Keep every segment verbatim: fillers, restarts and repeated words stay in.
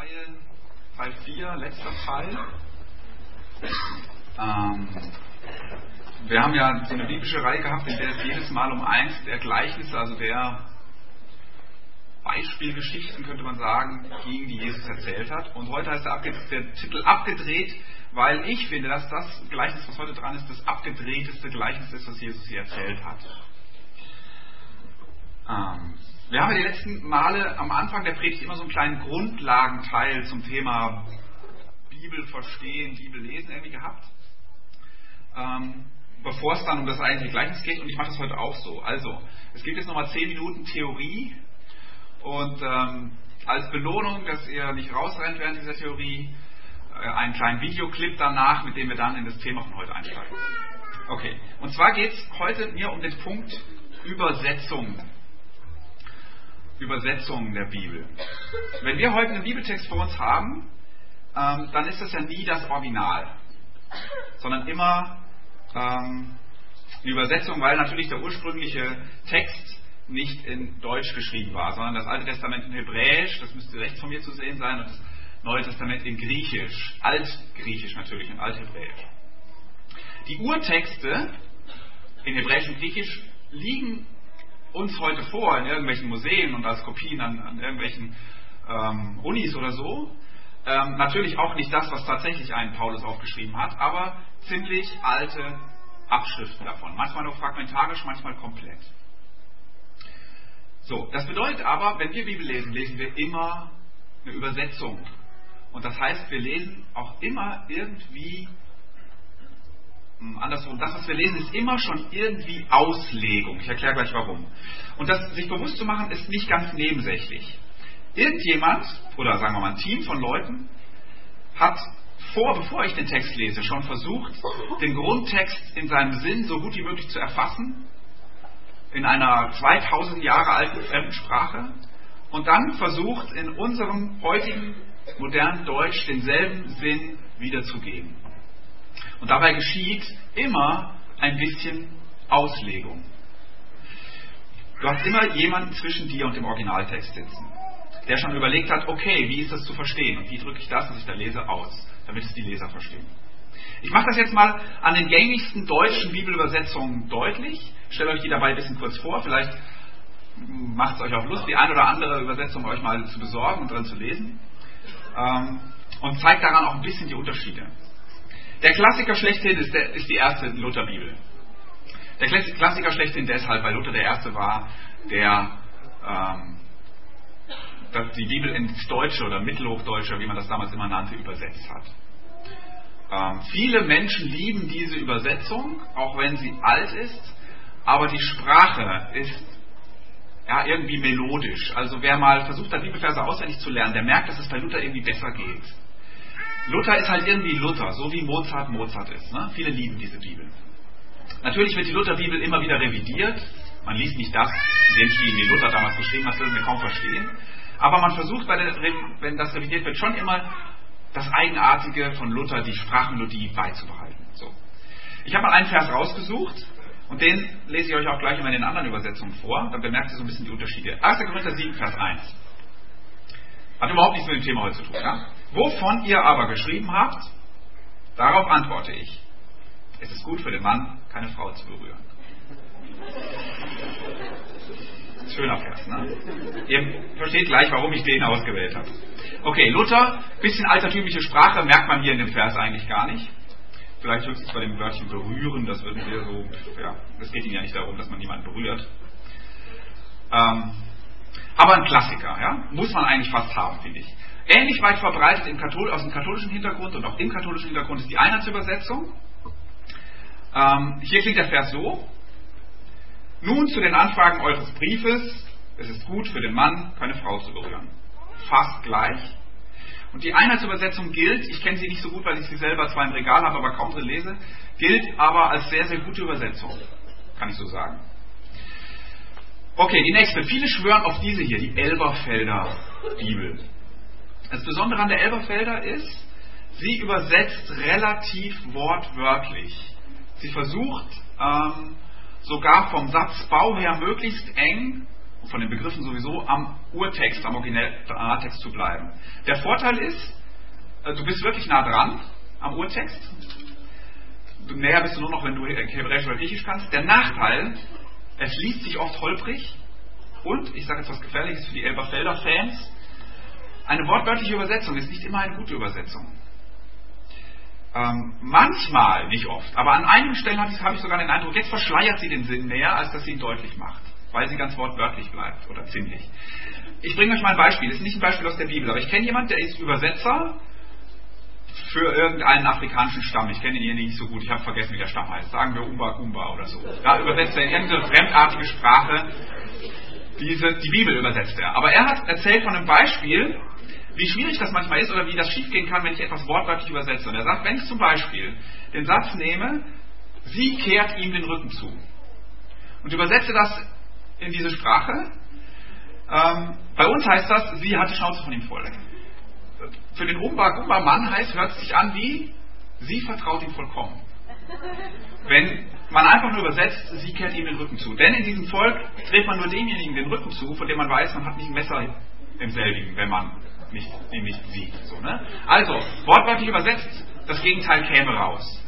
Reihe Teil vier, letzter Teil. Ähm, wir haben ja so eine biblische Reihe gehabt, in der es jedes Mal um eins der Gleichnisse, also der Beispielgeschichten, könnte man sagen, ging, die Jesus erzählt hat. Und heute heißt der, Abge- der Titel abgedreht, weil ich finde, dass das Gleichnis, was heute dran ist, das abgedrehteste Gleichnis ist, was Jesus hier erzählt hat. Ähm, wir haben ja die letzten Male am Anfang der Predigt immer so einen kleinen Grundlagenteil zum Thema Bibel verstehen, Bibel lesen irgendwie gehabt, ähm, bevor es dann um das eigentliche Gleichnis geht, und ich mache das heute auch so. Also, es gibt jetzt nochmal zehn Minuten Theorie und ähm, als Belohnung, dass ihr nicht rausrennt während dieser Theorie, äh, einen kleinen Videoclip danach, mit dem wir dann in das Thema von heute einsteigen. Okay, und zwar geht es heute mir um den Punkt Übersetzung. Übersetzung der Bibel. Wenn wir heute einen Bibeltext vor uns haben, ähm, dann ist das ja nie das Original, sondern immer ähm, eine Übersetzung, weil natürlich der ursprüngliche Text nicht in Deutsch geschrieben war, sondern das Alte Testament in Hebräisch, das müsste rechts von mir zu sehen sein, und das Neue Testament in Griechisch, Altgriechisch natürlich, in Althebräisch. Die Urtexte in Hebräisch und Griechisch liegen uns heute vor in irgendwelchen Museen und als Kopien an, an irgendwelchen ähm, Unis oder so. Ähm, natürlich auch nicht das, was tatsächlich ein Paulus aufgeschrieben hat, aber ziemlich alte Abschriften davon. Manchmal nur fragmentarisch, manchmal komplett. So, das bedeutet aber, wenn wir Bibel lesen, lesen wir immer eine Übersetzung. Und das heißt, wir lesen auch immer irgendwie andersrum. Das, was wir lesen, ist immer schon irgendwie Auslegung. Ich erkläre gleich warum. Und das sich bewusst zu machen, ist nicht ganz nebensächlich. Irgendjemand, oder sagen wir mal ein Team von Leuten, hat vor, bevor ich den Text lese, schon versucht, den Grundtext in seinem Sinn so gut wie möglich zu erfassen, in einer zweitausend Jahre alten fremden Sprache, und dann versucht, in unserem heutigen modernen Deutsch denselben Sinn wiederzugeben. Und dabei geschieht immer ein bisschen Auslegung. Du hast immer jemanden zwischen dir und dem Originaltext sitzen, der schon überlegt hat, okay, wie ist das zu verstehen? Und wie drücke ich das, was ich da lese, aus, damit es die Leser verstehen? Ich mache das jetzt mal an den gängigsten deutschen Bibelübersetzungen deutlich. Ich stelle euch die dabei ein bisschen kurz vor. Vielleicht macht es euch auch Lust, die eine oder andere Übersetzung euch mal zu besorgen und drin zu lesen. Und zeigt daran auch ein bisschen die Unterschiede. Der Klassiker schlechthin ist, der, ist die erste Lutherbibel. Der Klassiker schlechthin deshalb, weil Luther der Erste war, der ähm, die Bibel ins Deutsche oder Mittelhochdeutsche, wie man das damals immer nannte, übersetzt hat. Ähm, viele Menschen lieben diese Übersetzung, auch wenn sie alt ist, aber die Sprache ist ja irgendwie melodisch. Also wer mal versucht hat, Bibelverse auswendig zu lernen, der merkt, dass es bei Luther irgendwie besser geht. Luther ist halt irgendwie Luther, so wie Mozart Mozart ist. Ne? Viele lieben diese Bibel. Natürlich wird die Lutherbibel immer wieder revidiert. Man liest nicht das, in dem Stil, den Luther damals geschrieben hat, das würden wir kaum verstehen. Aber man versucht, bei der, wenn das revidiert wird, schon immer das Eigenartige von Luther, die Sprachmelodie, beizubehalten. So. Ich habe mal einen Vers rausgesucht und den lese ich euch auch gleich immer in den anderen Übersetzungen vor. Dann bemerkt ihr so ein bisschen die Unterschiede. erster Korinther sieben, Vers eins. Hat überhaupt nichts mit dem Thema heute zu tun. Ja? Wovon ihr aber geschrieben habt, darauf antworte ich: Es ist gut für den Mann, keine Frau zu berühren. Schöner Vers, ne? Ihr versteht gleich, warum ich den ausgewählt habe. Okay, Luther, bisschen altertümliche Sprache, merkt man hier in dem Vers eigentlich gar nicht. Vielleicht höchstens bei dem Wörtchen berühren, das würden wir so, ja, es geht ihm ja nicht darum, dass man jemanden berührt. Ähm, aber ein Klassiker, ja, muss man eigentlich fast haben, finde ich. Ähnlich weit verbreitet im Kathol- aus dem katholischen Hintergrund und auch im katholischen Hintergrund ist die Einheitsübersetzung. Ähm, hier klingt der Vers so: Nun zu den Anfragen eures Briefes, es ist gut für den Mann, keine Frau zu berühren. Fast gleich. Und die Einheitsübersetzung gilt, ich kenne sie nicht so gut, weil ich sie selber zwar im Regal habe, aber kaum drin lese, gilt aber als sehr, sehr gute Übersetzung, kann ich so sagen. Okay, die nächste. Viele schwören auf diese hier, die Elberfelder Bibel. Das Besondere an der Elberfelder ist, sie übersetzt relativ wortwörtlich. Sie versucht ähm, sogar vom Satzbau her möglichst eng von den Begriffen sowieso, am Urtext, am Originaltext zu bleiben. Der Vorteil ist, du bist wirklich nah dran am Urtext. Du näher bist du nur noch, wenn du Hebräisch oder Griechisch kannst. Der Nachteil, es liest sich oft holprig und, ich sage jetzt was Gefährliches für die Elberfelder Fans, eine wortwörtliche Übersetzung ist nicht immer eine gute Übersetzung. Ähm, manchmal, nicht oft, aber an einigen Stellen habe ich, hab ich sogar den Eindruck, jetzt verschleiert sie den Sinn mehr, als dass sie ihn deutlich macht, weil sie ganz wortwörtlich bleibt oder ziemlich. Ich bringe euch mal ein Beispiel, das ist nicht ein Beispiel aus der Bibel, aber ich kenne jemanden, der ist Übersetzer für irgendeinen afrikanischen Stamm. Ich kenne ihn hier nicht so gut, ich habe vergessen, wie der Stamm heißt. Sagen wir Umba Umba oder so. Da übersetzt er in irgendeine fremdartige Sprache, diese, die Bibel übersetzt er. Aber er hat erzählt von einem Beispiel, wie schwierig das manchmal ist oder wie das schiefgehen kann, wenn ich etwas wortwörtlich übersetze. Und er sagt, wenn ich zum Beispiel den Satz nehme, sie kehrt ihm den Rücken zu und übersetze das in diese Sprache, ähm, bei uns heißt das, sie hat die Schnauze von ihm voll. Für den Umba-Gumba-Mann heißt, hört es sich an wie, sie vertraut ihm vollkommen. Wenn man einfach nur übersetzt, sie kehrt ihm den Rücken zu. Denn in diesem Volk dreht man nur demjenigen den Rücken zu, von dem man weiß, man hat nicht ein Messer im selbigen, wenn man nicht, ihn nicht sieht. So, ne? Also, wortwörtlich übersetzt, das Gegenteil käme raus.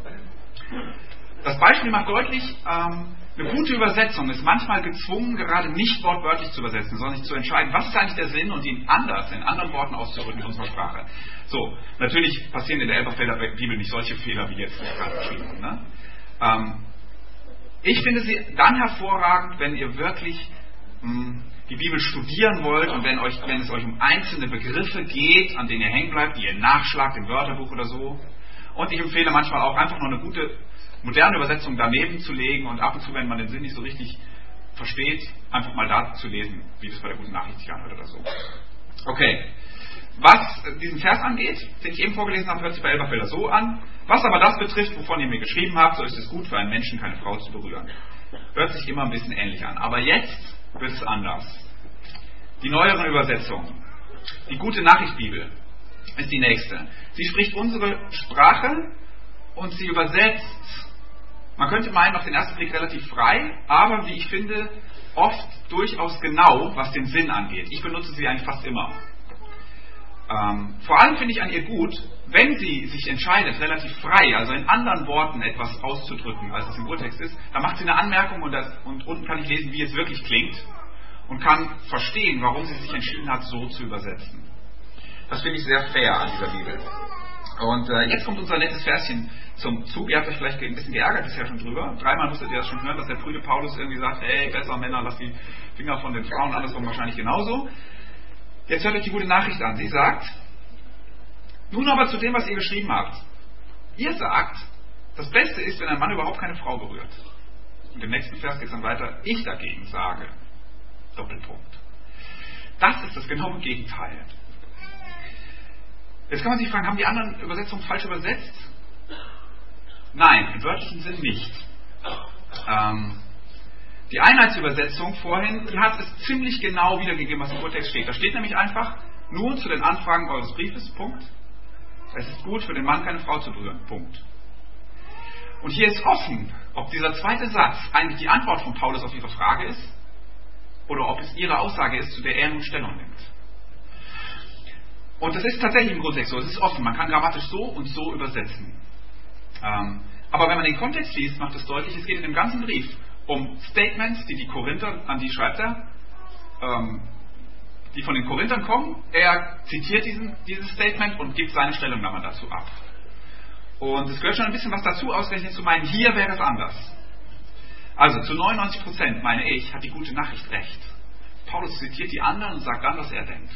Das Beispiel macht deutlich, ähm, eine gute Übersetzung ist manchmal gezwungen, gerade nicht wortwörtlich zu übersetzen, sondern sich zu entscheiden, was ist eigentlich der Sinn und ihn anders, in anderen Worten auszudrücken in unserer Sprache. So, natürlich passieren in der Elberfelder Bibel nicht solche Fehler, wie jetzt gerade beschrieben habe. Ne? Ähm, ich finde sie dann hervorragend, wenn ihr wirklich mh, die Bibel studieren wollt und wenn, euch, wenn es euch um einzelne Begriffe geht, an denen ihr hängen bleibt, die ihr nachschlagt im Wörterbuch oder so. Und ich empfehle manchmal auch einfach noch eine gute moderne Übersetzung daneben zu legen und ab und zu, wenn man den Sinn nicht so richtig versteht, einfach mal da zu lesen, wie das bei der Guten Nachricht sich anhört oder so. Okay. Was diesen Vers angeht, den ich eben vorgelesen habe, hört sich bei Elberfelder so an. Was aber das betrifft, wovon ihr mir geschrieben habt, so ist es gut für einen Menschen, keine Frau zu berühren. Hört sich immer ein bisschen ähnlich an. Aber jetzt wird es anders. Die neueren Übersetzungen. Die Gute Nachricht Bibel ist die nächste. Sie spricht unsere Sprache und sie übersetzt, man könnte meinen, auf den ersten Blick relativ frei, aber wie ich finde, oft durchaus genau, was den Sinn angeht. Ich benutze sie eigentlich fast immer. Ähm, vor allem finde ich an ihr gut, wenn sie sich entscheidet, relativ frei, also in anderen Worten etwas auszudrücken, als es im Urtext ist, dann macht sie eine Anmerkung und, das, und unten kann ich lesen, wie es wirklich klingt und kann verstehen, warum sie sich entschieden hat, so zu übersetzen. Das finde ich sehr fair an dieser Bibel. Und äh, jetzt kommt unser letztes Verschen zum Zug. Ihr habt euch vielleicht ein bisschen geärgert bisher schon drüber. Dreimal musstet ihr das schon hören, dass der prüde Paulus irgendwie sagt, hey, besser Männer, lasst die Finger von den Frauen, andersrum wahrscheinlich genauso. Jetzt hört euch die gute Nachricht an. Sie sagt, nun aber zu dem, was ihr geschrieben habt. Ihr sagt, das Beste ist, wenn ein Mann überhaupt keine Frau berührt. Und im nächsten Vers geht es dann weiter, ich dagegen sage, Doppelpunkt. Das ist das genaue Gegenteil. Jetzt kann man sich fragen, haben die anderen Übersetzungen falsch übersetzt? Nein, im wörtlichen Sinn nicht. Ähm, die Einheitsübersetzung vorhin, die hat es ziemlich genau wiedergegeben, was im Urtext steht. Da steht nämlich einfach, nun zu den Anfragen eures Briefes, Punkt. Es ist gut, für den Mann keine Frau zu berühren, Punkt. Und hier ist offen, ob dieser zweite Satz eigentlich die Antwort von Paulus auf ihre Frage ist, oder ob es ihre Aussage ist, zu der er nun Stellung nimmt. Und das ist tatsächlich im Grundtext so, es ist offen, man kann grammatisch so und so übersetzen. Ähm, aber wenn man den Kontext liest, macht es deutlich, es geht in dem ganzen Brief um Statements, die die Korinther, an die schreibt er, ähm, die von den Korinthern kommen. Er zitiert diesen, dieses Statement und gibt seine Stellungnahme dazu ab. Und es gehört schon ein bisschen was dazu, ausgerechnet zu meinen, hier wäre es anders. Also zu neunundneunzig Prozent meine ich, hat die gute Nachricht recht. Paulus zitiert die anderen und sagt dann, was er denkt.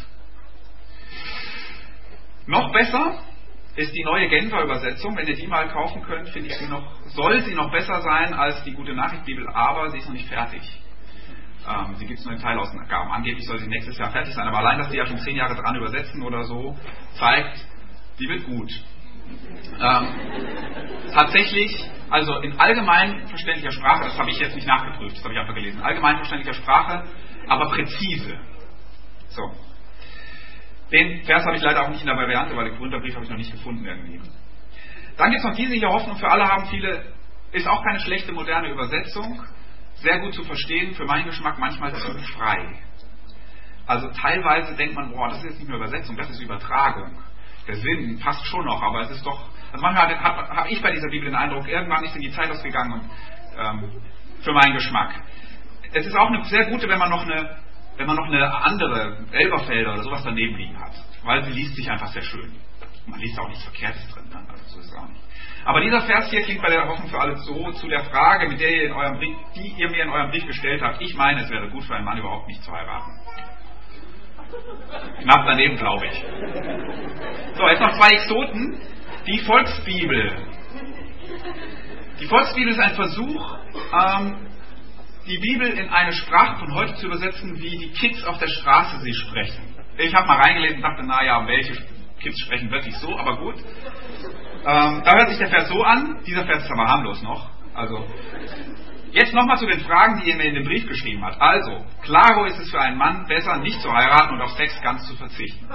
Noch besser ist die neue Genfer Übersetzung. Wenn ihr die mal kaufen könnt, finde ich sie noch, soll sie noch besser sein als die Gute Nachricht Bibel, aber sie ist noch nicht fertig. Ähm, sie gibt es nur in Teilausgaben. Angeblich soll sie nächstes Jahr fertig sein, aber allein, dass die ja schon zehn Jahre dran übersetzen oder so, zeigt, die wird gut. Ähm, tatsächlich, also in allgemein verständlicher Sprache, das habe ich jetzt nicht nachgeprüft, das habe ich einfach gelesen, allgemein verständlicher Sprache, aber präzise. So. Den Vers habe ich leider auch nicht in der Variante, weil den Korintherbrief habe ich noch nicht gefunden irgendwie. Dann gibt es noch diese hier, Hoffnung für alle haben viele, ist auch keine schlechte moderne Übersetzung. sehr gut zu verstehen, für meinen Geschmack manchmal zu frei. Also teilweise denkt man, boah, das ist jetzt nicht mehr Übersetzung, das ist Übertragung. Der Sinn passt schon noch, aber es ist doch, also manchmal habe hab ich bei dieser Bibel den Eindruck, irgendwann ist in die Zeit ausgegangen und ähm, für meinen Geschmack. Es ist auch eine sehr gute, wenn man noch eine, wenn man noch eine andere Elberfelder oder sowas daneben liegen hat, weil sie liest sich einfach sehr schön. Man liest auch nichts Verkehrtes drin, ne? Also so ist es auch nicht. Aber dieser Vers hier klingt bei der Hoffnung für alle so zu der Frage, mit der ihr in eurem Brief, die ihr mir in eurem Brief gestellt habt. Ich meine, es wäre gut für einen Mann überhaupt nicht zu heiraten. Knapp daneben, glaube ich. So, jetzt noch zwei Exoten. Die Volksbibel. Die Volksbibel ist ein Versuch, ähm, die Bibel in eine Sprache von heute zu übersetzen, wie die Kids auf der Straße sie sprechen. Ich habe mal reingelesen und dachte, naja, welche Kids sprechen wirklich so, aber gut. Ähm, da hört sich der Vers so an. Dieser Vers ist aber harmlos noch. Also, jetzt nochmal zu den Fragen, die ihr mir in den Brief geschrieben habt. Also, klaro ist es für einen Mann besser, nicht zu heiraten und auf Sex ganz zu verzichten.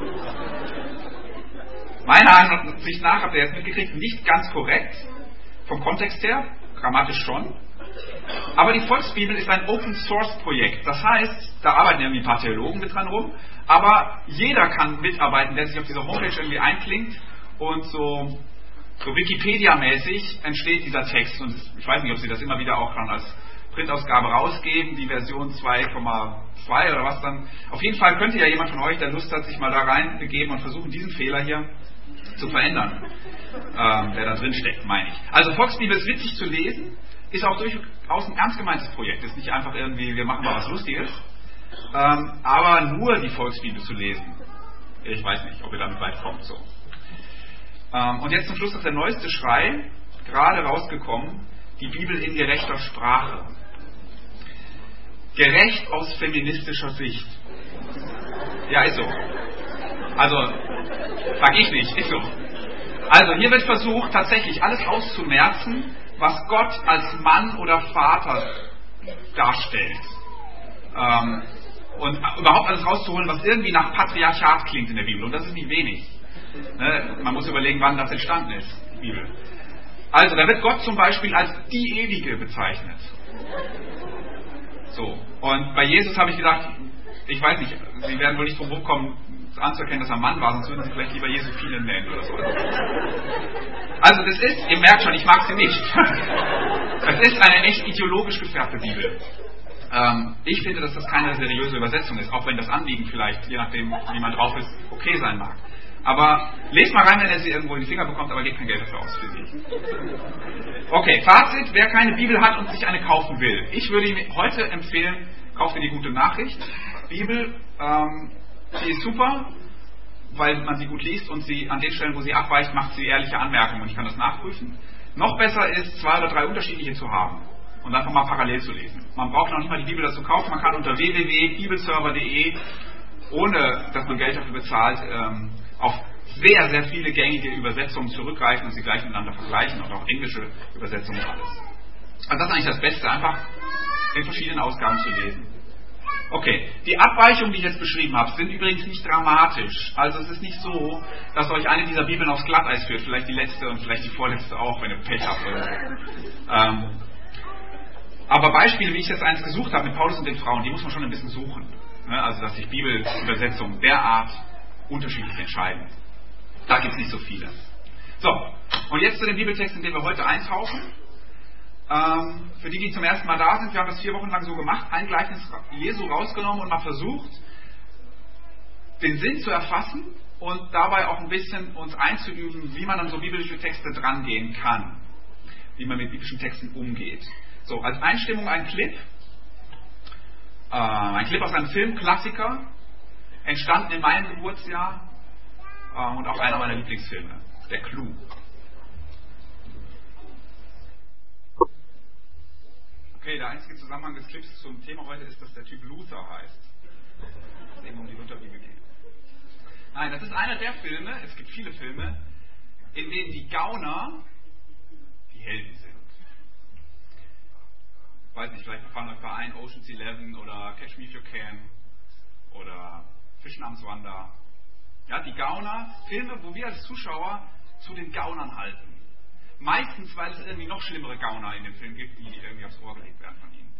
Meiner Ansicht nach, habt ihr jetzt mitgekriegt, nicht ganz korrekt, vom Kontext her, grammatisch schon. Aber die Volksbibel ist ein Open-Source-Projekt. Das heißt, da arbeiten irgendwie ein paar Theologen mit dran rum, aber jeder kann mitarbeiten, der sich auf dieser Homepage irgendwie einklingt und so, so Wikipedia-mäßig entsteht dieser Text. Und ich weiß nicht, ob sie das immer wieder auch dann als Printausgabe rausgeben, die Version zwei Komma zwei oder was dann. Auf jeden Fall könnte ja jemand von euch, der Lust hat, sich mal da reinbegeben und versuchen, diesen Fehler hier zu verändern, ähm, der da drin steckt, meine ich. Also Volksbibel ist witzig zu lesen, ist auch durchaus ein ernst gemeintes Projekt. Ist nicht einfach irgendwie, wir machen mal was Lustiges. Ähm, aber nur die Volksbibel zu lesen, ich weiß nicht, ob ihr damit weit kommt. So. Ähm, und jetzt zum Schluss noch der neueste Schrei, gerade rausgekommen, die Bibel in gerechter Sprache. Gerecht aus feministischer Sicht. Ja, ist so. Also, sag ich nicht, ist so. Also, hier wird versucht, tatsächlich alles auszumerzen, was Gott als Mann oder Vater darstellt. Ähm, und überhaupt alles rauszuholen, was irgendwie nach Patriarchat klingt in der Bibel. Und das ist nicht wenig. Ne? Man muss überlegen, wann das entstanden ist, die Bibel. Also, da wird Gott zum Beispiel als die Ewige bezeichnet. So. Und bei Jesus habe ich gedacht, ich weiß nicht, Sie werden wohl nicht drum rumkommen, anzuerkennen, dass er Mann war, sonst würden Sie vielleicht lieber Jesuphine nennen oder so. Also das ist, ihr merkt schon, ich mag sie nicht. Das ist eine echt ideologisch gefärbte Bibel. Ähm, ich finde, dass das keine seriöse Übersetzung ist, auch wenn das Anliegen vielleicht, je nachdem, wie man drauf ist, okay sein mag. Aber lest mal rein, wenn ihr sie irgendwo in die Finger bekommt, aber gebt kein Geld dafür aus für sie. Okay, Fazit, wer keine Bibel hat und sich eine kaufen will. Ich würde ihm heute empfehlen, kauft ihr die gute Nachricht. Bibel, ähm, die ist super, weil man sie gut liest und sie an den Stellen, wo sie abweicht, macht sie ehrliche Anmerkungen und ich kann das nachprüfen. Noch besser ist, zwei oder drei unterschiedliche zu haben und einfach mal parallel zu lesen. Man braucht noch nicht mal die Bibel dazu kaufen, man kann unter w w w punkt bibelserver punkt de, ohne dass man Geld dafür bezahlt, ähm, auf sehr, sehr viele gängige Übersetzungen zurückgreifen und sie gleich miteinander vergleichen und auch englische Übersetzungen und alles. Also das ist eigentlich das Beste, einfach in verschiedenen Ausgaben zu lesen. Okay, die Abweichungen, die ich jetzt beschrieben habe, sind übrigens nicht dramatisch. Also es ist nicht so, dass euch eine dieser Bibeln aufs Glatteis führt, vielleicht die letzte und vielleicht die vorletzte auch, wenn ihr Pech habt. Ähm, aber Beispiele, wie ich jetzt eins gesucht habe mit Paulus und den Frauen, die muss man schon ein bisschen suchen. Ne? Also dass sich Bibelübersetzungen derart unterschiedlich entscheiden. Da gibt es nicht so viele. So, und jetzt zu dem Bibeltext, in den wir heute eintauchen. Ähm, für die, die zum ersten Mal da sind, wir haben das vier Wochen lang so gemacht, ein Gleichnis Jesu rausgenommen und mal versucht, den Sinn zu erfassen und dabei auch ein bisschen uns einzuüben, wie man an so biblische Texte drangehen kann, wie man mit biblischen Texten umgeht. So, als Einstimmung ein Clip, äh, ein Clip aus einem Filmklassiker, entstanden in meinem Geburtsjahr äh, und auch einer meiner Lieblingsfilme, der Clou. Okay, der einzige Zusammenhang des Clips zum Thema heute ist, dass der Typ Luther heißt. Es eben um die Lutherbibel geht. Nein, das ist einer der Filme, es gibt viele Filme, in denen die Gauner die Helden sind. Ich weiß nicht, vielleicht fallen euch da ein, Ocean's Eleven oder Catch Me If You Can oder Fischen am Swander. Ja, die Gauner, Filme, wo wir als Zuschauer zu den Gaunern halten. Meistens, weil es irgendwie noch schlimmere Gauner in dem Film gibt, die irgendwie aufs Ohr gelegt werden von ihnen.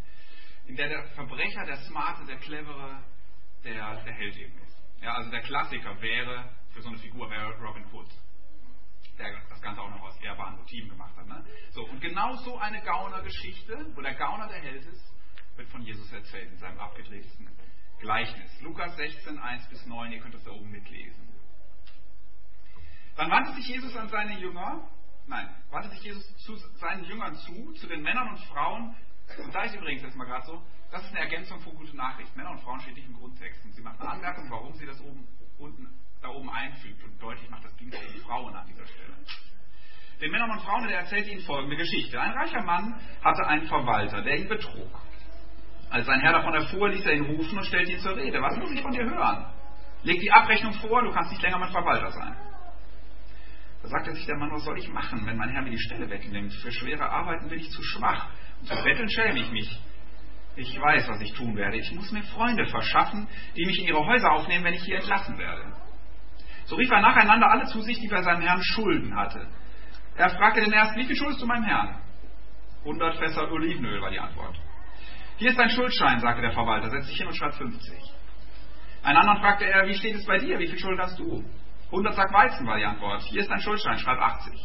in der der Verbrecher, der Smarte, der Clevere, der, der Held eben ist. Ja, also der Klassiker wäre, für so eine Figur wäre Robin Hood, der das Ganze auch noch aus ehrbaren Motiven gemacht hat. Ne? So, und genau so eine Gaunergeschichte, wo der Gauner der Held ist, wird von Jesus erzählt in seinem abgedrehten Gleichnis. Lukas sechzehn, eins bis neun, ihr könnt das da oben mitlesen. Dann wandte sich Jesus an seine Jünger, nein, wandte sich Jesus zu seinen Jüngern zu, zu den Männern und Frauen, und da ist übrigens jetzt mal gerade so, das ist eine Ergänzung von Gute Nachricht. Männer und Frauen steht nicht im Grundtext. Und sie macht eine Anmerkung, warum sie das oben, unten, da oben einfügt und deutlich macht, das ging für die Frauen an dieser Stelle. Den Männern und Frauen, der erzählt ihnen folgende Geschichte. Ein reicher Mann hatte einen Verwalter, der ihn betrug. Als sein Herr davon erfuhr, ließ er ihn rufen und stellte ihn zur Rede. Was muss ich von dir hören? Leg die Abrechnung vor, du kannst nicht länger mein Verwalter sein. Da sagte sich der Mann, was soll ich machen, wenn mein Herr mir die Stelle wegnimmt? Für schwere Arbeiten bin ich zu schwach. Und zu betteln schäme ich mich. Ich weiß, was ich tun werde. Ich muss mir Freunde verschaffen, die mich in ihre Häuser aufnehmen, wenn ich hier entlassen werde. So rief er nacheinander alle zu sich, die bei seinem Herrn Schulden hatte. Er fragte den ersten, wie viel schuldest du meinem Herrn? hundert Fässer Olivenöl war die Antwort. Hier ist dein Schuldschein, sagte der Verwalter, setz dich hin und schreib fünfzig. Einen anderen fragte er, wie steht es bei dir, wie viel Schuld hast du? hundert Sack Weizen war die Antwort. Hier ist dein Schuldschein, schreib achtzig.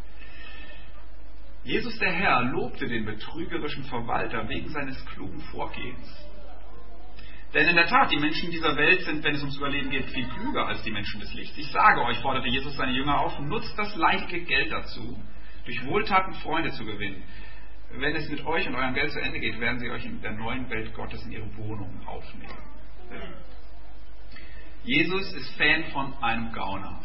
Jesus der Herr lobte den betrügerischen Verwalter wegen seines klugen Vorgehens. Denn in der Tat, die Menschen dieser Welt sind, wenn es ums Überleben geht, viel klüger als die Menschen des Lichts. Ich sage euch, forderte Jesus seine Jünger auf, nutzt das leidige Geld dazu, durch Wohltaten Freunde zu gewinnen. Wenn es mit euch und eurem Geld zu Ende geht, werden sie euch in der neuen Welt Gottes in ihre Wohnungen aufnehmen. Jesus ist Fan von einem Gauner.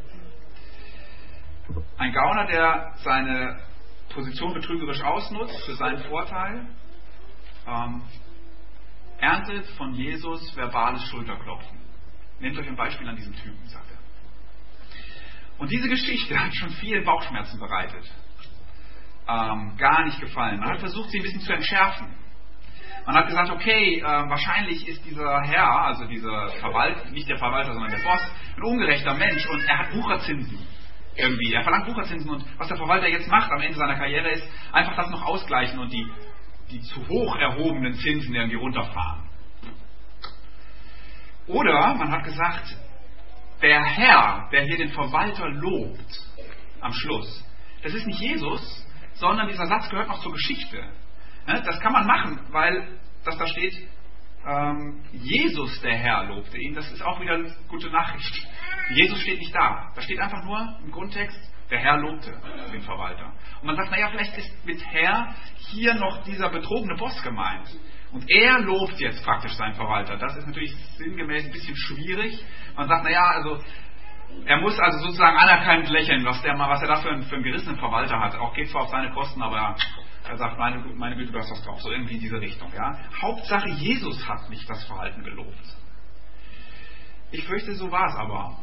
Ein Gauner, der seine Position betrügerisch ausnutzt für seinen Vorteil, ähm, erntet von Jesus verbales Schulterklopfen. Nehmt euch ein Beispiel an diesem Typen, sagt er. Und diese Geschichte hat schon vielen Bauchschmerzen bereitet. Ähm, gar nicht gefallen. Man hat versucht, sie ein bisschen zu entschärfen. Man hat gesagt, okay, äh, wahrscheinlich ist dieser Herr, also dieser Verwalter, nicht der Verwalter, sondern der Boss, ein ungerechter Mensch und er hat Wucherzinsen. Irgendwie. Er verlangt Wucherzinsen und was der Verwalter jetzt macht am Ende seiner Karriere ist, einfach das noch ausgleichen und die, die zu hoch erhobenen Zinsen irgendwie runterfahren. Oder man hat gesagt, der Herr, der hier den Verwalter lobt, am Schluss, das ist nicht Jesus, sondern dieser Satz gehört noch zur Geschichte. Das kann man machen, weil das da steht, ähm, Jesus der Herr lobte ihn. Das ist auch wieder eine gute Nachricht. Jesus steht nicht da. Da steht einfach nur im Grundtext, der Herr lobte den Verwalter. Und man sagt, naja, vielleicht ist mit Herr hier noch dieser betrogene Boss gemeint. Und er lobt jetzt praktisch seinen Verwalter. Das ist natürlich sinngemäß ein bisschen schwierig. Man sagt, naja, also er muss also sozusagen anerkannt lächeln, was, der, was er da für einen, für einen gerissenen Verwalter hat. Auch geht zwar auf seine Kosten, aber er sagt, meine, meine Güte, du hast was drauf. So irgendwie in diese Richtung. Ja? Hauptsache, Jesus hat nicht das Verhalten gelobt. Ich fürchte, so war es aber.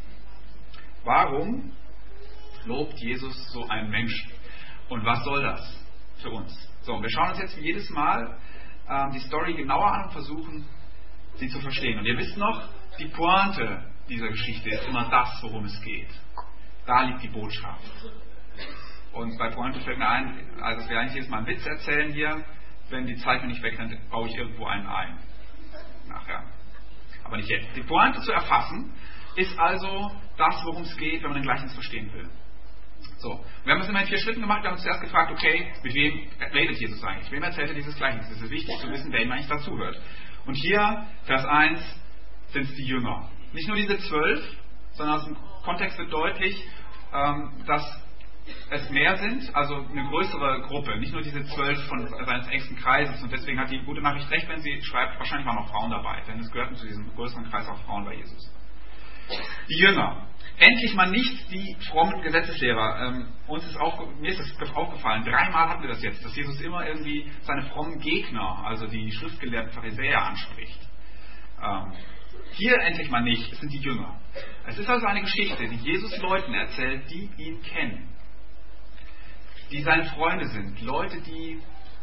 Warum lobt Jesus so einen Menschen? Und was soll das für uns? So, wir schauen uns jetzt jedes Mal ähm, die Story genauer an und versuchen, sie zu verstehen. Und ihr wisst noch, die Pointe dieser Geschichte ist immer das, worum es geht. Da liegt die Botschaft. Und bei Pointe fällt mir ein, also dass wir eigentlich jedes Mal einen Witz erzählen hier, wenn die Zeit mir nicht wegrennt, baue ich irgendwo einen ein. Nachher. Aber nicht jetzt. Die Pointe zu erfassen, ist also das, worum es geht, wenn man den Gleichnis verstehen will. So, wir haben das immer in vier Schritten gemacht. Wir haben uns zuerst gefragt, okay, mit wem redet Jesus eigentlich? Wem erzählt er dieses Gleichnis? Es ist wichtig zu wissen, wer ihm eigentlich dazuhört. Und hier, Vers eins, sind es die Jünger. Nicht nur diese zwölf, sondern aus dem Kontext wird deutlich, ähm, dass es mehr sind, also eine größere Gruppe, nicht nur diese zwölf von seines engsten Kreises. Und deswegen hat die gute Nachricht recht, wenn sie schreibt, wahrscheinlich waren noch Frauen dabei, denn es gehörten zu diesem größeren Kreis auch Frauen bei Jesus. Die Jünger. Endlich mal nicht die frommen Gesetzeslehrer. Ähm, uns ist auch, mir ist das aufgefallen, dreimal hatten wir das jetzt, dass Jesus immer irgendwie seine frommen Gegner, also die schriftgelehrten Pharisäer anspricht. Ähm, hier endlich mal nicht, es sind die Jünger. Es ist also eine Geschichte, die Jesus Leuten erzählt, die ihn kennen. Die seine Freunde sind. Leute, die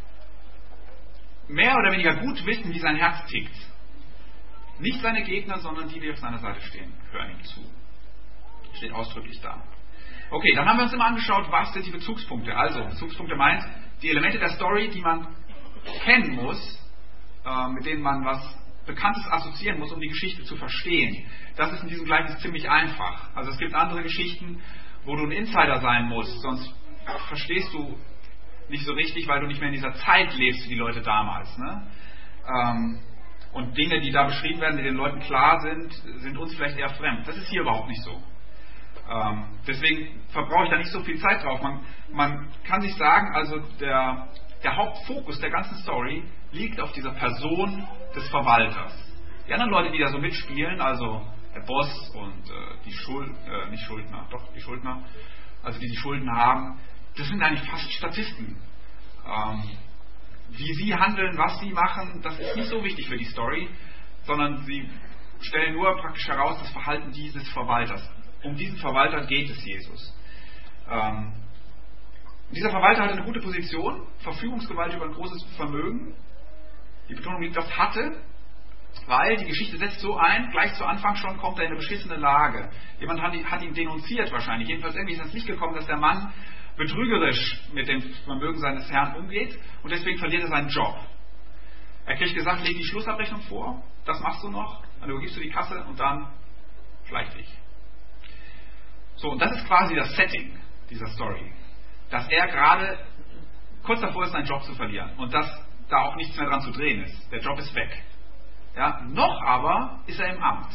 mehr oder weniger gut wissen, wie sein Herz tickt. Nicht seine Gegner, sondern die, die auf seiner Seite stehen, hören ihm zu. Steht ausdrücklich da. Okay, dann haben wir uns immer angeschaut, was sind die Bezugspunkte. Also, Bezugspunkte meint, die Elemente der Story, die man kennen muss, äh, mit denen man was Bekanntes assoziieren muss, um die Geschichte zu verstehen. Das ist in diesem Gleichnis ziemlich einfach. Also es gibt andere Geschichten, wo du ein Insider sein musst, sonst verstehst du nicht so richtig, weil du nicht mehr in dieser Zeit lebst wie die Leute damals. Ne? Ähm, und Dinge, die da beschrieben werden, die den Leuten klar sind, sind uns vielleicht eher fremd. Das ist hier überhaupt nicht so. Ähm, deswegen verbrauche ich da nicht so viel Zeit drauf. Man, man kann sich sagen, also der, der Hauptfokus der ganzen Story liegt auf dieser Person des Verwalters. Die anderen Leute, die da so mitspielen, also der Boss und äh, die Schuld, äh, nicht Schuldner, doch die Schuldner, also die die Schulden haben, das sind eigentlich fast Statisten. Ähm, wie sie handeln, was sie machen, das ist nicht so wichtig für die Story, sondern sie stellen nur praktisch heraus das Verhalten dieses Verwalters. Um diesen Verwalter geht es Jesus. Ähm, dieser Verwalter hatte eine gute Position, Verfügungsgewalt über ein großes Vermögen. Die Betonung liegt auf hatte, weil die Geschichte setzt so ein, gleich zu Anfang schon kommt er in eine beschissene Lage. Jemand hat ihn, hat ihn denunziert wahrscheinlich. Jedenfalls irgendwie ist ans Licht gekommen, dass der Mann betrügerisch mit dem Vermögen seines Herrn umgeht und deswegen verliert er seinen Job. Er kriegt gesagt, leg die Schlussabrechnung vor, das machst du noch, dann übergibst du die Kasse und dann schleich dich. So, und das ist quasi das Setting dieser Story. Dass er gerade kurz davor ist, seinen Job zu verlieren und dass da auch nichts mehr dran zu drehen ist. Der Job ist weg. Ja, noch aber ist er im Amt.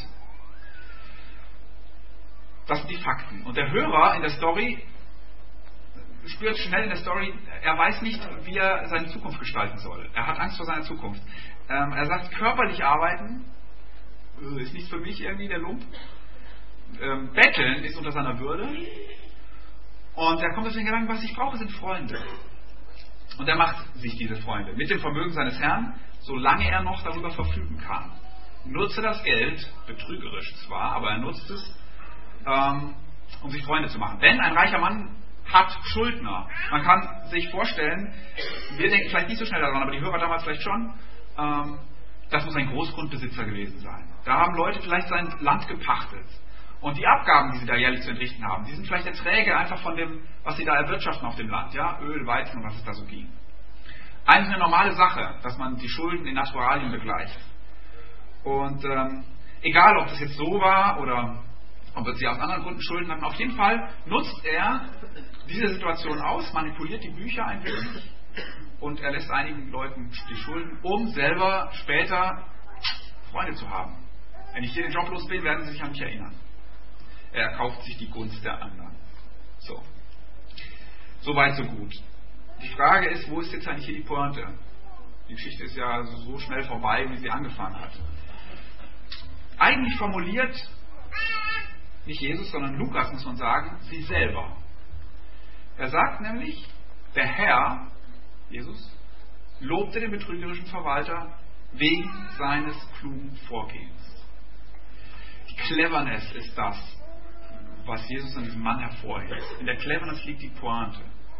Das sind die Fakten. Und der Hörer in der Story spürt schnell in der Story, er weiß nicht, wie er seine Zukunft gestalten soll. Er hat Angst vor seiner Zukunft. Ähm, er sagt, körperlich arbeiten ist nichts für mich irgendwie, der Lump. Ähm, betteln ist unter seiner Würde. Und er kommt auf den Gedanken, was ich brauche, sind Freunde. Und er macht sich diese Freunde mit dem Vermögen seines Herrn, solange er noch darüber verfügen kann. Nutze das Geld, betrügerisch zwar, aber er nutzt es, ähm, um sich Freunde zu machen. Denn ein reicher Mann hat Schuldner. Man kann sich vorstellen, wir denken vielleicht nicht so schnell daran, aber die Hörer damals vielleicht schon, ähm, das muss ein Großgrundbesitzer gewesen sein. Da haben Leute vielleicht sein Land gepachtet. Und die Abgaben, die sie da jährlich zu entrichten haben, die sind vielleicht Erträge einfach von dem, was sie da erwirtschaften auf dem Land. Ja? Öl, Weizen und was es da so ging. Eigentlich eine normale Sache, dass man die Schulden in Naturalien begleicht. Und ähm, egal, ob das jetzt so war oder ob sie aus anderen Gründen Schulden hatten, auf jeden Fall nutzt er diese Situation aus, manipuliert die Bücher ein wenig und er lässt einigen Leuten die Schulden, um selber später Freunde zu haben. Wenn ich hier den Job los bin, werden sie sich an mich erinnern. Er kauft sich die Gunst der anderen. So. So weit, so gut. Die Frage ist, wo ist jetzt eigentlich hier die Pointe? Die Geschichte ist ja so schnell vorbei, wie sie angefangen hat. Eigentlich formuliert nicht Jesus, sondern Lukas, muss man sagen, sie selber. Er sagt nämlich, der Herr, Jesus, lobte den betrügerischen Verwalter wegen seines klugen Vorgehens. Die Cleverness ist das, was Jesus an diesem Mann hervorhebt. In der Cleverness liegt die Pointe.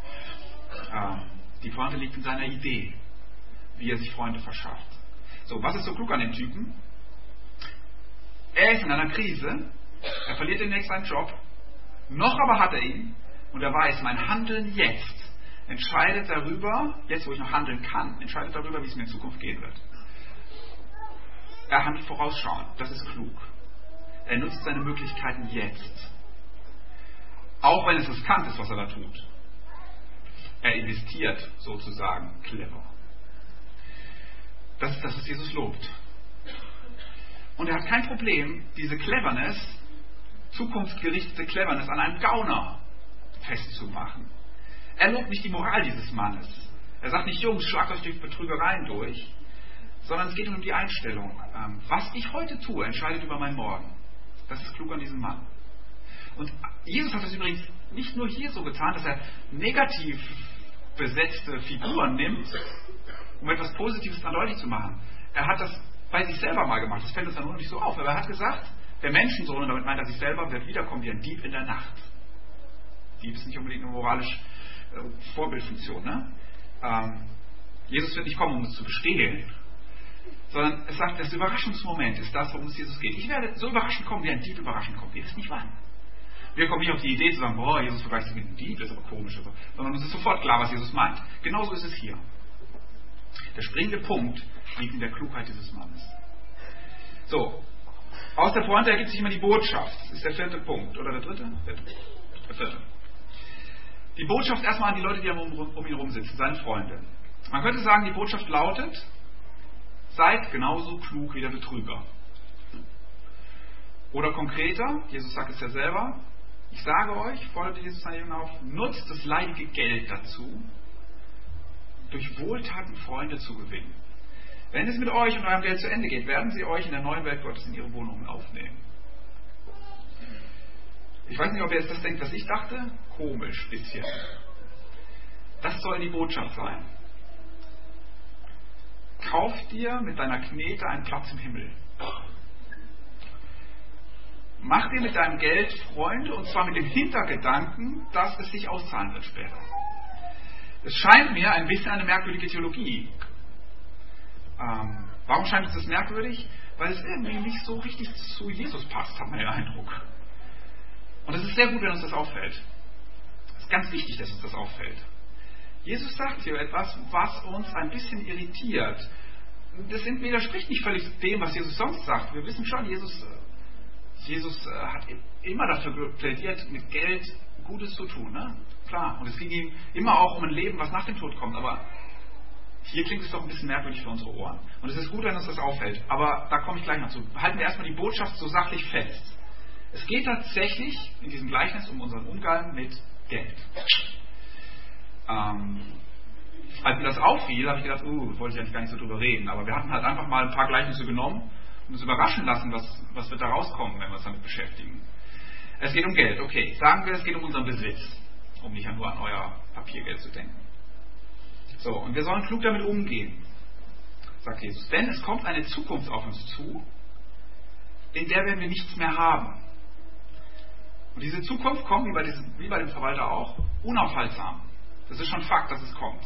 Die Pointe liegt in seiner Idee, wie er sich Freunde verschafft. So, was ist so klug an dem Typen? Er ist in einer Krise, er verliert demnächst seinen Job, noch aber hat er ihn und er weiß, mein Handeln jetzt entscheidet darüber, jetzt wo ich noch handeln kann, entscheidet darüber, wie es mir in Zukunft gehen wird. Er handelt vorausschauend, das ist klug. Er nutzt seine Möglichkeiten jetzt. Auch wenn es riskant ist, was er da tut. Er investiert sozusagen clever. Das ist das, was Jesus lobt. Und er hat kein Problem, diese Cleverness, zukunftsgerichtete Cleverness an einem Gauner festzumachen. Er lobt nicht die Moral dieses Mannes. Er sagt nicht, Jungs, schlagt euch durch Betrügereien durch, sondern es geht um die Einstellung. Was ich heute tue, entscheidet über mein Morgen. Das ist klug an diesem Mann. Und Jesus hat das übrigens nicht nur hier so getan, dass er negativ besetzte Figuren nimmt, um etwas Positives dann deutlich zu machen. Er hat das bei sich selber mal gemacht. Das fällt uns dann nur nicht so auf. Aber er hat gesagt, der Menschensohn, und damit meint er sich selber, wird wiederkommen wie ein Dieb in der Nacht. Dieb ist nicht unbedingt eine moralische äh, Vorbildfunktion. Ne? Ähm, Jesus wird nicht kommen, um uns zu bestehlen, sondern es sagt, das Überraschungsmoment ist das, worum es Jesus geht. Ich werde so überraschend kommen, wie ein Dieb überraschend kommt. Wir wissen nicht wann. Wir kommen nicht auf die Idee zu sagen, boah, Jesus vergleicht sich mit einem Dieb, das ist aber komisch. Sondern uns ist sofort klar, was Jesus meint. Genauso ist es hier. Der springende Punkt liegt in der Klugheit dieses Mannes. So, aus der Pointe ergibt sich immer die Botschaft. Das ist der vierte Punkt. Oder der dritte? Der vierte. Die Botschaft erstmal an die Leute, die um, um ihn herum sitzen, seine Freunde. Man könnte sagen, die Botschaft lautet: Seid genauso klug wie der Betrüger. Oder konkreter, Jesus sagt es ja selber: Ich sage euch, fordert Jesus seine Jünger auf, nutzt das leidige Geld dazu, durch Wohltaten Freunde zu gewinnen. Wenn es mit euch und eurem Geld zu Ende geht, werden sie euch in der neuen Welt Gottes in ihre Wohnungen aufnehmen. Ich weiß nicht, ob ihr jetzt das denkt, was ich dachte. Komisch, bisschen. Das soll die Botschaft sein. Kauf dir mit deiner Knete einen Platz im Himmel. Mach dir mit deinem Geld Freunde, und zwar mit dem Hintergedanken, dass es sich auszahlen wird später. Es scheint mir ein bisschen eine merkwürdige Theologie. Ähm, warum scheint es das merkwürdig? Weil es irgendwie nicht so richtig zu Jesus passt, hat man den Eindruck. Und es ist sehr gut, wenn uns das auffällt. Es ist ganz wichtig, dass uns das auffällt. Jesus sagt hier etwas, was uns ein bisschen irritiert. Das widerspricht nicht völlig dem, was Jesus sonst sagt. Wir wissen schon, Jesus, Jesus hat immer dafür plädiert, mit Geld Gutes zu tun. Ne? Klar. Und es ging ihm immer auch um ein Leben, was nach dem Tod kommt. Aber hier klingt es doch ein bisschen merkwürdig für unsere Ohren. Und es ist gut, wenn uns das auffällt. Aber da komme ich gleich noch zu. Halten wir erstmal die Botschaft so sachlich fest. Es geht tatsächlich in diesem Gleichnis um unseren Umgang mit Geld. Ähm, als mir das auffiel, habe ich gedacht, uh, wollte ich eigentlich gar nicht so drüber reden. Aber wir hatten halt einfach mal ein paar Gleichnisse genommen und uns überraschen lassen, was, was wird da rauskommen, wenn wir uns damit beschäftigen. Es geht um Geld, okay. Sagen wir, es geht um unseren Besitz, um nicht nur an euer Papiergeld zu denken. So, und wir sollen klug damit umgehen, sagt Jesus. Denn es kommt eine Zukunft auf uns zu, in der werden wir nichts mehr haben. Und diese Zukunft kommt, wie bei, diesem, wie bei dem Verwalter auch, unaufhaltsam. Das ist schon Fakt, dass es kommt.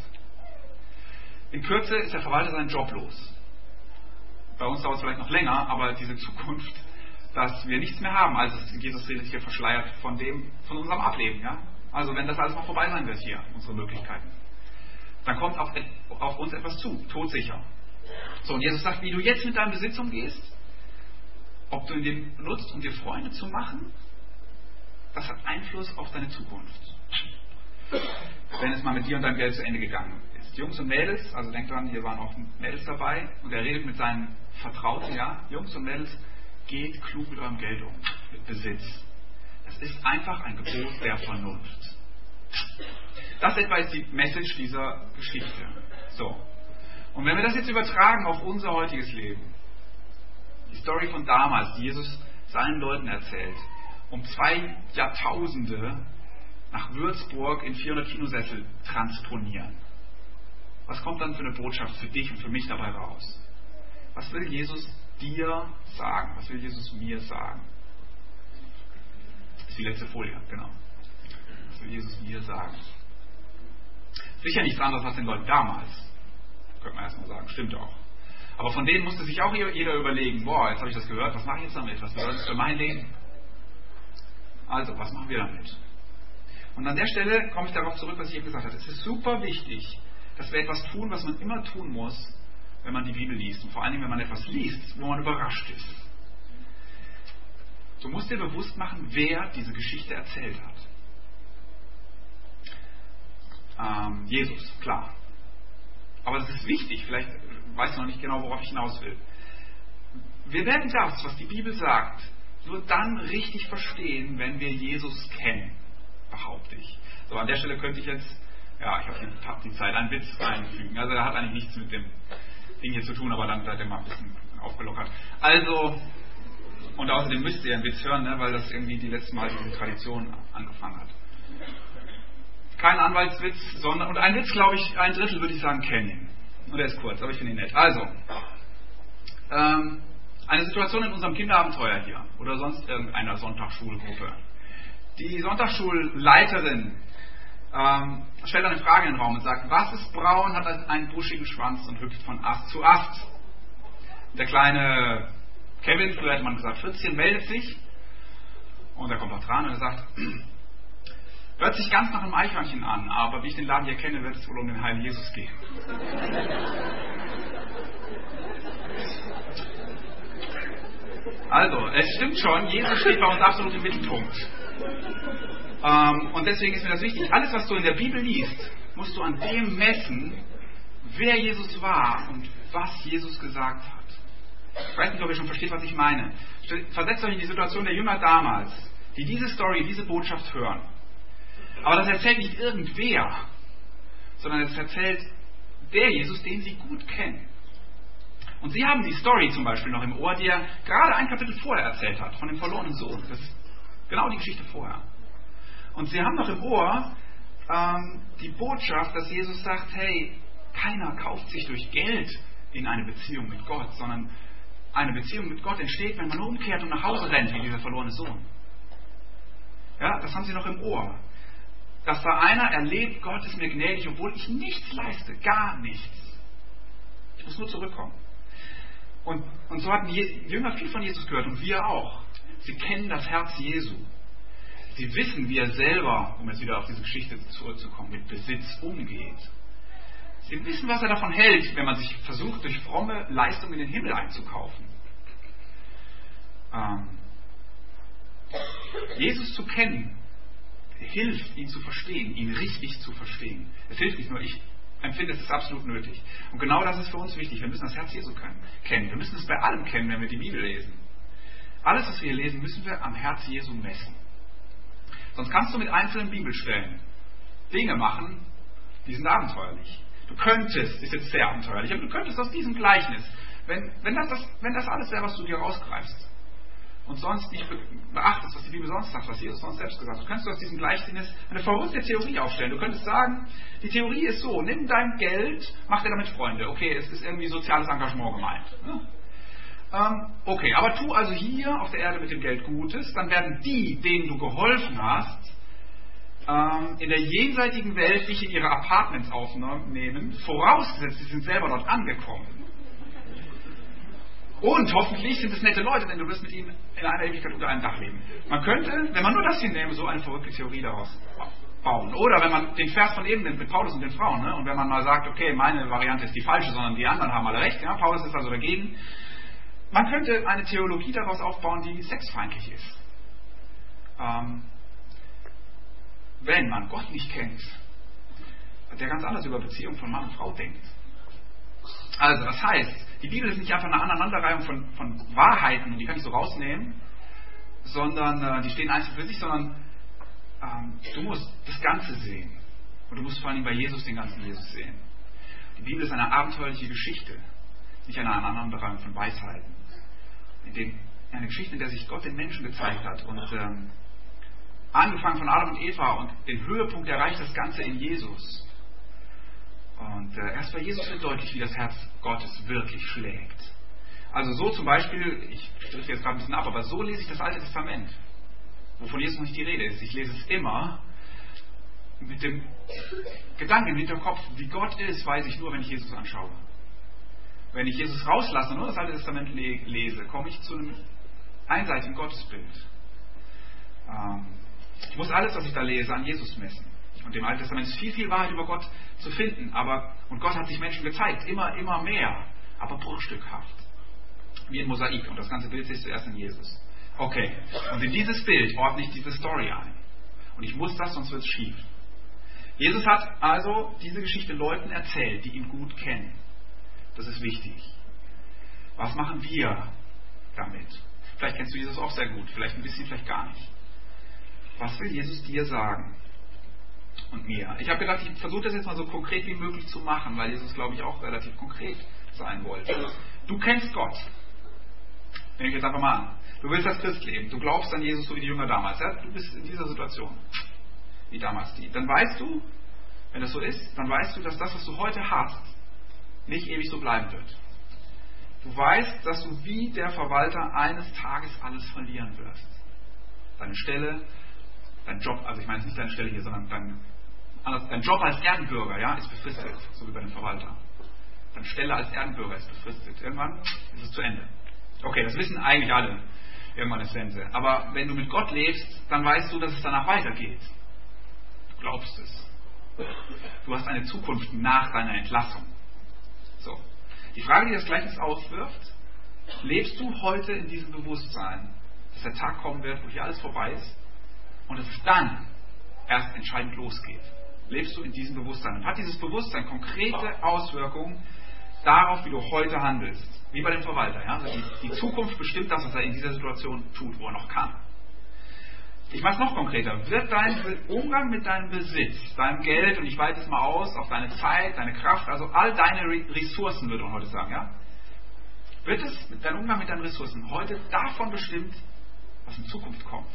In Kürze ist der Verwalter seinen Job los. Bei uns dauert es vielleicht noch länger, aber diese Zukunft, dass wir nichts mehr haben, also Jesus redet hier verschleiert von dem, von unserem Ableben. Ja? Also wenn das alles mal vorbei sein wird hier, unsere Möglichkeiten, dann kommt auf, auf uns etwas zu, todsicher. So, und Jesus sagt, wie du jetzt mit deinem Besitz umgehst, ob du ihn nutzt, um dir Freunde zu machen, das hat Einfluss auf deine Zukunft. Wenn es mal mit dir und deinem Geld zu Ende gegangen ist. Jungs und Mädels, also denkt dran, hier waren auch Mädels dabei, und er redet mit seinen Vertrauten, ja, Jungs und Mädels, geht klug mit eurem Geld um, mit Besitz. Das ist einfach ein Gebot der Vernunft. Das etwa ist die Message dieser Geschichte. So. Und wenn wir das jetzt übertragen auf unser heutiges Leben, die Story von damals, die Jesus seinen Leuten erzählt, um zwei Jahrtausende nach Würzburg in vierhundert Kinosessel transponieren. Was kommt dann für eine Botschaft für dich und für mich dabei raus? Was will Jesus dir sagen? Was will Jesus mir sagen? Das ist die letzte Folie, genau. Was will Jesus mir sagen? Sicher nichts anderes als den Leuten damals. Könnte man erstmal sagen, stimmt auch. Aber von denen musste sich auch jeder überlegen, boah, jetzt habe ich das gehört, was mache ich jetzt damit? Was bedeutet das für mein Leben? Also, was machen wir damit? Und an der Stelle komme ich darauf zurück, was ich eben gesagt habe. Es ist super wichtig, dass wir etwas tun, was man immer tun muss, wenn man die Bibel liest. Und vor allen Dingen, wenn man etwas liest, wo man überrascht ist. Du musst dir bewusst machen, wer diese Geschichte erzählt hat. Ähm, Jesus, klar. Aber das ist wichtig, vielleicht weißt du noch nicht genau, worauf ich hinaus will. Wir werden das, was die Bibel sagt, nur dann richtig verstehen, wenn wir Jesus kennen, behaupte ich. So, an der Stelle könnte ich jetzt, ja, ich habe die, die Zeit, einen Witz einfügen. Also er hat eigentlich nichts mit dem Ding hier zu tun, aber dann seid ihr mal ein bisschen aufgelockert. Also, und außerdem müsst ihr einen Witz hören, ne, weil das irgendwie die letzte Mal diese Tradition angefangen hat. Kein Anwaltswitz, sondern, und ein Witz, glaube ich, ein Drittel würde ich sagen, kennen ihn. Und der ist kurz, aber ich finde ihn nett. Also, ähm, eine Situation in unserem Kinderabenteuer hier oder sonst irgendeiner Sonntagsschulgruppe. Die Sonntagsschulleiterin ähm, stellt eine Frage in den Raum und sagt, was ist braun, hat einen buschigen Schwanz und hüpft von Ast zu Ast? Der kleine Kevin, früher hätte man gesagt Fritzchen, meldet sich und er kommt auch dran und er sagt, Hört sich ganz nach einem Eichhörnchen an, aber wie ich den Laden hier kenne, wird es wohl um den heiligen Jesus gehen. Also, es stimmt schon, Jesus steht bei uns absolut im Mittelpunkt. Ähm, und deswegen ist mir das wichtig. Alles, was du in der Bibel liest, musst du an dem messen, wer Jesus war und was Jesus gesagt hat. Ich weiß nicht, ob ihr schon versteht, was ich meine. Versetzt euch in die Situation der Jünger damals, die diese Story, diese Botschaft hören. Aber das erzählt nicht irgendwer, sondern es erzählt der Jesus, den sie gut kennen. Und sie haben die Story zum Beispiel noch im Ohr, die er gerade ein Kapitel vorher erzählt hat, von dem verlorenen Sohn. Das ist genau die Geschichte vorher. Und sie haben noch im Ohr ähm, die Botschaft, dass Jesus sagt, hey, keiner kauft sich durch Geld in eine Beziehung mit Gott, sondern eine Beziehung mit Gott entsteht, wenn man umkehrt und nach Hause rennt, wie dieser verlorene Sohn. Ja, das haben sie noch im Ohr. Dass da einer erlebt, Gott ist mir gnädig, obwohl ich nichts leiste, gar nichts. Ich muss nur zurückkommen. Und, und so hatten die Jünger viel von Jesus gehört und wir auch. Sie kennen das Herz Jesu. Sie wissen, wie er selber, um jetzt wieder auf diese Geschichte zurückzukommen, mit Besitz umgeht. Sie wissen, was er davon hält, wenn man sich versucht, durch fromme Leistung in den Himmel einzukaufen. Ähm, Jesus zu kennen, hilft, ihn zu verstehen, ihn richtig zu verstehen. Es hilft nicht nur, ich empfinde, es ist absolut nötig. Und genau das ist für uns wichtig. Wir müssen das Herz Jesu kennen. Wir müssen es bei allem kennen, wenn wir die Bibel lesen. Alles, was wir hier lesen, müssen wir am Herz Jesu messen. Sonst kannst du mit einzelnen Bibelstellen Dinge machen, die sind abenteuerlich. Du könntest, ist jetzt sehr abenteuerlich, aber du könntest aus diesem Gleichnis, wenn, wenn, das, das, wenn das alles wäre, was du dir rausgreifst und sonst nicht beachtest, was die Bibel sonst sagt, was Jesus sonst selbst gesagt hat, du könntest aus diesem Gleichnis eine verrückte Theorie aufstellen. Du könntest sagen, die Theorie ist so, nimm dein Geld, mach dir damit Freunde. Okay, es ist irgendwie soziales Engagement gemeint. Ne? Ähm, okay, aber tu also hier auf der Erde mit dem Geld Gutes, dann werden die, denen du geholfen hast, ähm, in der jenseitigen Welt dich in ihre Apartments aufnehmen, vorausgesetzt, sie sind selber dort angekommen. Und hoffentlich sind es nette Leute, denn du wirst mit ihnen in einer Ewigkeit unter einem Dach leben. Man könnte, wenn man nur das hinnehme, so eine verrückte Theorie daraus bauen. Oder wenn man den Vers von eben nimmt mit Paulus und den Frauen, ne? Und wenn man mal sagt, okay, meine Variante ist die falsche, sondern die anderen haben alle recht, ja? Paulus ist also dagegen. Man könnte eine Theologie daraus aufbauen, die sexfeindlich ist. Ähm, wenn man Gott nicht kennt, der ganz anders über Beziehung von Mann und Frau denkt. Also, das heißt, die Bibel ist nicht einfach eine Aneinanderreihung von, von Wahrheiten, und die kann ich so rausnehmen, sondern äh, die stehen einzeln für sich, sondern ähm, du musst das Ganze sehen. Und du musst vor allem bei Jesus den ganzen Jesus sehen. Die Bibel ist eine abenteuerliche Geschichte, nicht eine Aneinanderreihung von Weisheiten. In dem, eine Geschichte, in der sich Gott den Menschen gezeigt hat. Und ähm, angefangen von Adam und Eva, und den Höhepunkt erreicht das Ganze in Jesus. Und äh, erst bei Jesus wird deutlich, wie das Herz Gottes wirklich schlägt. Also so zum Beispiel, ich drifte jetzt gerade ein bisschen ab, aber so lese ich das Alte Testament, wovon Jesus noch nicht die Rede ist. Ich lese es immer mit dem Gedanken im Hinterkopf, wie Gott ist, weiß ich nur, wenn ich Jesus anschaue. Wenn ich Jesus rauslasse und nur das Alte Testament le- lese, komme ich zu einem einseitigen Gottesbild. Ähm, ich muss alles, was ich da lese, an Jesus messen. Und im Alten Testament ist viel, viel Wahrheit über Gott zu finden. Aber, und Gott hat sich Menschen gezeigt, immer, immer mehr, aber bruchstückhaft. Wie ein Mosaik. Und das ganze Bild siehst du erst in Jesus. Okay, und in dieses Bild ordne ich diese Story ein. Und ich muss das, sonst wird es schief. Jesus hat also diese Geschichte Leuten erzählt, die ihn gut kennen. Das ist wichtig. Was machen wir damit? Vielleicht kennst du Jesus auch sehr gut, vielleicht ein bisschen, vielleicht gar nicht. Was will Jesus dir sagen? Und mir. Ich habe gedacht, ich versuche das jetzt mal so konkret wie möglich zu machen, weil Jesus, glaube ich, auch relativ konkret sein wollte. Du kennst Gott. Nehme ich jetzt einfach mal an. Du willst als Christ leben. Du glaubst an Jesus, so wie die Jünger damals. Ja? Du bist in dieser Situation, wie damals die. Dann weißt du, wenn das so ist, dann weißt du, dass das, was du heute hast, nicht ewig so bleiben wird. Du weißt, dass du wie der Verwalter eines Tages alles verlieren wirst. Deine Stelle, dein Job, also ich meine jetzt nicht deine Stelle hier, sondern dein, dein Job als Erdenbürger, ja, ist befristet, so wie bei dem Verwalter. Deine Stelle als Erdenbürger ist befristet. Irgendwann ist es zu Ende. Okay, das wissen eigentlich alle. Irgendwann ist Sense. Aber wenn du mit Gott lebst, dann weißt du, dass es danach weitergeht. Du glaubst es. Du hast eine Zukunft nach deiner Entlassung. So. Die Frage, die das Gleichnis aufwirft: Lebst du heute in diesem Bewusstsein, dass der Tag kommen wird, wo hier alles vorbei ist und es dann erst entscheidend losgeht? Lebst du in diesem Bewusstsein? Und hat dieses Bewusstsein konkrete Auswirkungen darauf, wie du heute handelst? Wie bei dem Verwalter. Ja? Also die, die Zukunft bestimmt das, was er in dieser Situation tut, wo er noch kann. Ich mache es noch konkreter. Wird dein Umgang mit deinem Besitz, deinem Geld, und ich weite es mal aus auf deine Zeit, deine Kraft, also all deine Ressourcen, würde man heute sagen, ja? Wird es mit deinem Umgang mit deinen Ressourcen heute davon bestimmt, was in Zukunft kommt?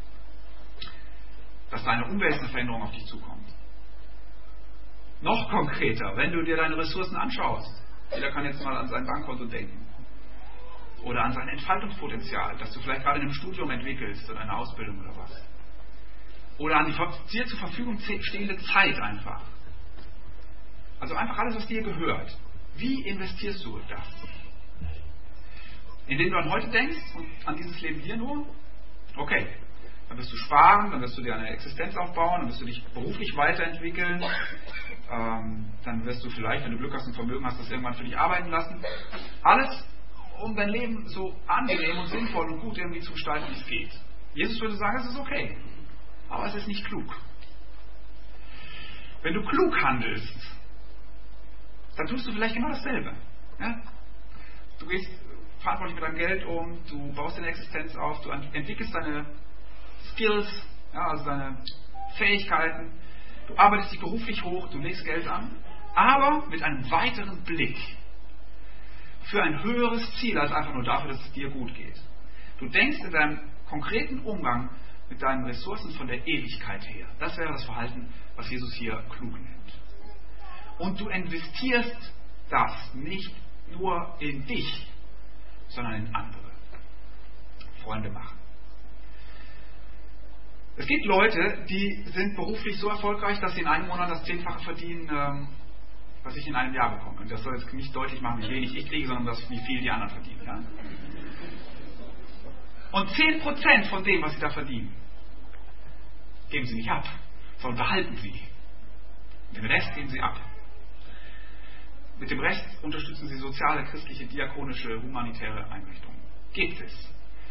Dass deine Umwelt eine Veränderung auf dich zukommt. Noch konkreter, wenn du dir deine Ressourcen anschaust, jeder kann jetzt mal an sein Bankkonto denken. Oder an sein Entfaltungspotenzial, das du vielleicht gerade in einem Studium entwickelst oder eine Ausbildung oder was. Oder an die dir zur Verfügung stehende Zeit einfach. Also einfach alles, was dir gehört. Wie investierst du das? Indem du an heute denkst und an dieses Leben hier nur? Okay. Dann wirst du sparen, dann wirst du dir eine Existenz aufbauen, dann wirst du dich beruflich weiterentwickeln. Ähm, dann wirst du vielleicht, wenn du Glück hast und Vermögen hast, das irgendwann für dich arbeiten lassen. Alles, um dein Leben so angenehm und sinnvoll und gut irgendwie zu gestalten, wie es geht. Jesus würde sagen, es ist okay. Aber es ist nicht klug. Wenn du klug handelst, dann tust du vielleicht genau dasselbe. Ja? Du gehst verantwortlich mit deinem Geld um, du baust deine Existenz auf, du entwickelst deine Skills, ja, also deine Fähigkeiten, du arbeitest dich beruflich hoch, du legst Geld an, aber mit einem weiteren Blick für ein höheres Ziel als einfach nur dafür, dass es dir gut geht. Du denkst in deinem konkreten Umgang mit deinen Ressourcen von der Ewigkeit her. Das wäre das Verhalten, was Jesus hier klug nennt. Und du investierst das nicht nur in dich, sondern in andere. Freunde machen. Es gibt Leute, die sind beruflich so erfolgreich, dass sie in einem Monat das Zehnfache verdienen, ähm, was ich in einem Jahr bekomme. Und das soll jetzt nicht deutlich machen, wie wenig ich kriege, sondern das, wie viel die anderen verdienen. Ja? Und zehn Prozent von dem, was sie da verdienen, geben sie nicht ab, sondern behalten sie. Den Rest geben sie ab. Mit dem Rest unterstützen sie soziale, christliche, diakonische, humanitäre Einrichtungen. Gibt es.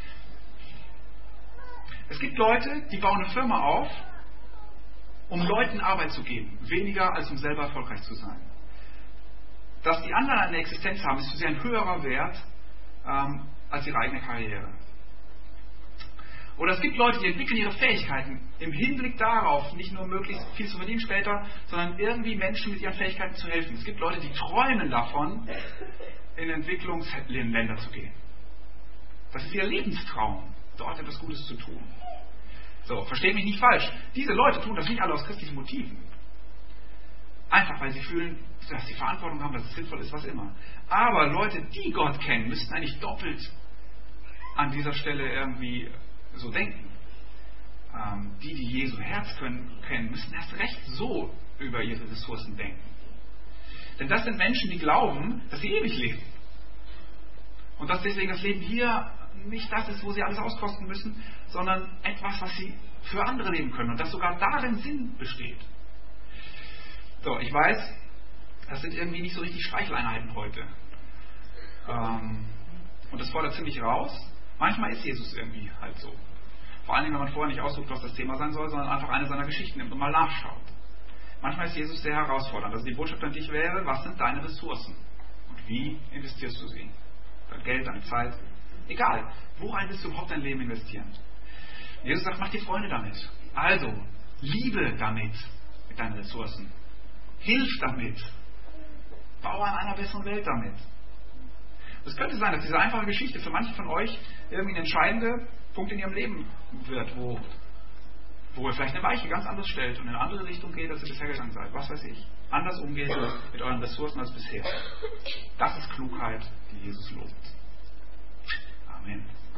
Es gibt Leute, die bauen eine Firma auf, um Leuten Arbeit zu geben, weniger als um selber erfolgreich zu sein. Dass die anderen eine Existenz haben, ist für sie ein höherer Wert ähm, als ihre eigene Karriere. Oder es gibt Leute, die entwickeln ihre Fähigkeiten im Hinblick darauf, nicht nur möglichst viel zu verdienen später, sondern irgendwie Menschen mit ihren Fähigkeiten zu helfen. Es gibt Leute, die träumen davon, in Entwicklungsländer zu gehen. Das ist ihr Lebenstraum, dort etwas Gutes zu tun. So, versteht mich nicht falsch. Diese Leute tun das nicht alle aus christlichen Motiven. Einfach, weil sie fühlen, dass sie Verantwortung haben, dass es sinnvoll ist, was immer. Aber Leute, die Gott kennen, müssten eigentlich doppelt an dieser Stelle irgendwie so denken. Ähm, die, die Jesu Herz können, kennen, müssen erst recht so über ihre Ressourcen denken. Denn das sind Menschen, die glauben, dass sie ewig leben. Und dass deswegen das Leben hier nicht das ist, wo sie alles auskosten müssen, sondern etwas, was sie für andere leben können. Und dass sogar darin Sinn besteht. So, ich weiß, das sind irgendwie nicht so richtig Streicheleinheiten heute. Ähm, und das fordert ziemlich raus. Manchmal ist Jesus irgendwie halt so. Vor allen Dingen, wenn man vorher nicht aussucht, was das Thema sein soll, sondern einfach eine seiner Geschichten nimmt und mal nachschaut. Manchmal ist Jesus sehr herausfordernd. Also die Botschaft an dich wäre, was sind deine Ressourcen? Und wie investierst du sie? Dein Geld, deine Zeit? Egal. Worein willst du überhaupt dein Leben investieren? Jesus sagt, mach dir Freunde damit. Also, liebe damit, mit deinen Ressourcen. Hilf damit. Baue an einer besseren Welt damit. Es könnte sein, dass diese einfache Geschichte für manche von euch irgendwie ein entscheidender Punkt in ihrem Leben wird, wo, wo ihr vielleicht eine Weiche ganz anders stellt und in eine andere Richtung geht, als ihr bisher gegangen seid. Was weiß ich. Anders umgeht mit euren Ressourcen als bisher. Das ist Klugheit, die Jesus lobt. Amen.